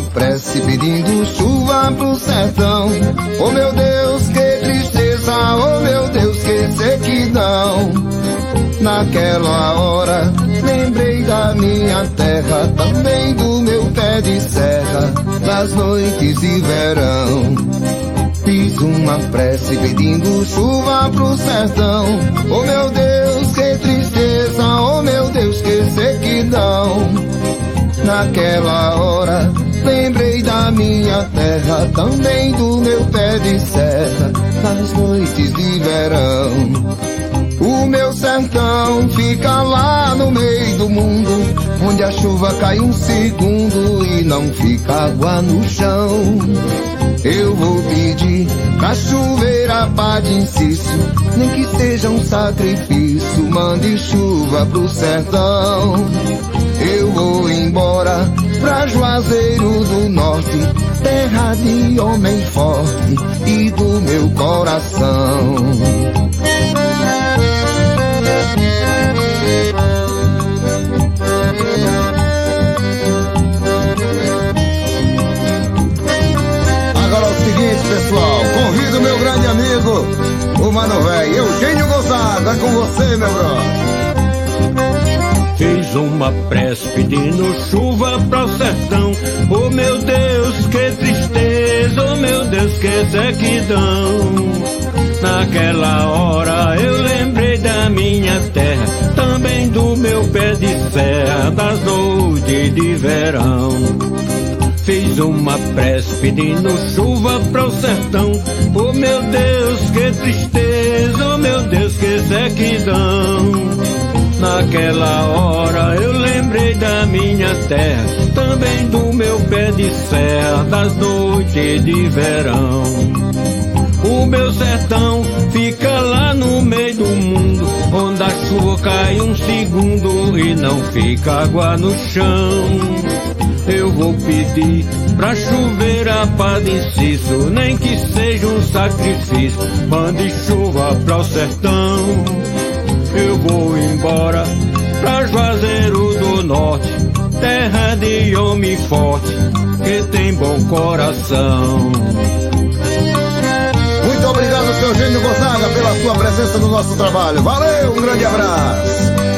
prece pedindo chuva pro sertão. Oh meu Deus, que tristeza, oh meu Deus, que sequidão. Naquela hora lembrei da minha terra, também do meu pé de serra, das noites de verão. Fiz uma prece pedindo chuva pro sertão. Oh meu Deus, que tristeza, oh meu Deus, que sequidão. Naquela hora lembrei da minha terra, também do meu pé de serra, das noites de verão. O meu sertão fica lá no meio do mundo, onde a chuva cai um segundo e não fica água no chão. Eu vou pedir pra chover a pá de inciso, nem que seja um sacrifício, mande chuva pro sertão. Eu vou embora pra Juazeiro do Norte, terra de homem forte e do meu coração. Agora é o seguinte, pessoal, convido meu grande amigo, o Mano Véi, Eugênio Gonzaga, com você, meu brother. Fiz uma prece pedindo chuva pro sertão. Oh meu Deus, que tristeza, oh meu Deus, que sequidão. Naquela hora eu lembrei da minha terra, também do meu pé de serra, das noites de verão. Fiz uma prece pedindo chuva pro sertão. Oh meu Deus, que tristeza, oh meu Deus, que sequidão. Naquela hora eu lembrei da minha terra, também do meu pé de serra, das noites de verão. O meu sertão fica lá no meio do mundo, onde a chuva cai um segundo e não fica água no chão. Eu vou pedir pra chover a pá de inciso, nem que seja um sacrifício, mande chuva pro sertão. Eu vou embora pra Juazeiro do Norte, terra de homem forte que tem bom coração. Muito obrigado, seu Eugênio Gonzaga, pela sua presença no nosso trabalho. Valeu, um grande abraço.